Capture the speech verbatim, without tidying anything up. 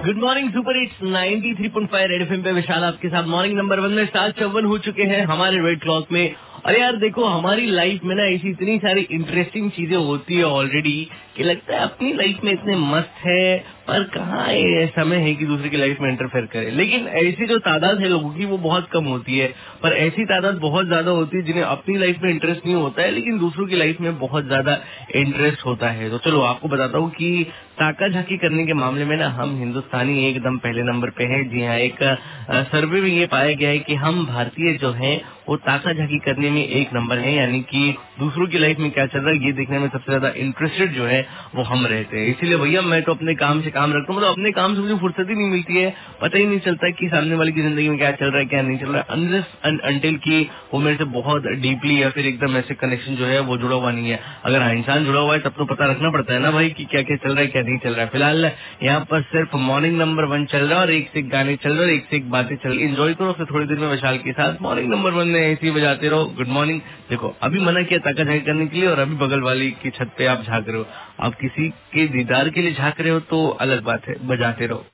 Good morning super hits ninety three point five red FM पे विशाल आपके साथ morning number one में सात चौवन हो चुके हैं हमारे रेड क्लॉक में। और यार देखो, हमारी लाइफ में ना ऐसी इतनी सारी इंटरेस्टिंग चीजें होती है ऑलरेडी कि लगता है अपनी लाइफ में इतने मस्त है, पर कहाँ ये समय है कि दूसरे की लाइफ में इंटरफेयर करे। लेकिन ऐसी जो तादाद है लोगों की वो बहुत कम होती है, पर ऐसी तादाद बहुत ज्यादा होती है जिन्हें अपनी लाइफ में इंटरेस्ट नहीं होता है लेकिन दूसरों की लाइफ में बहुत ज्यादा इंटरेस्ट होता है। तो चलो आपको बताता हूँ कि ताका झाकी करने के मामले में ना हम हिंदुस्तानी एकदम पहले नंबर पे हैं। जी हाँ, एक सर्वे में ये पाया गया है कि हम भारतीय जो हैं वो ताका झाकी करने में एक नंबर है, यानी कि दूसरों की लाइफ में क्या चल रहा है ये देखने में सबसे ज्यादा इंटरेस्टेड जो है वो हम रहते हैं। इसीलिए भैया मैं तो अपने काम से काम रखता हूँ, मतलब अपने काम से मुझे फुर्सत ही नहीं मिलती है, पता ही नहीं चलता कि सामने वाले की जिंदगी में क्या चल रहा है क्या नहीं चल रहा है, अनलेस अनटिल की वो मेरे से बहुत डीपली या फिर एकदम ऐसे कनेक्शन जो है वो जुड़ा हुआ नहीं है। अगर हाँ इंसान जुड़ा हुआ है तब तो पता रखना पड़ता है ना भाई कि क्या क्या चल रहा है क्या नहीं चल रहा है। फिलहाल यहाँ पर सिर्फ मॉर्निंग नंबर वन चल रहा है और एक से एक गाने चल रहे हैं, एक से एक बातें चल रही। एंजॉय करो, फिर थोड़ी देर में विशाल के साथ मॉर्निंग नंबर वन में ऐसे ही बजाते रहो। Good morning. देखो अभी मना किया ताका झाकी करने के लिए और अभी बगल वाली की छत पे आप झाँक रहे हो। आप किसी के दीदार के लिए झाँक रहे हो तो अलग बात है, बजाते रहो।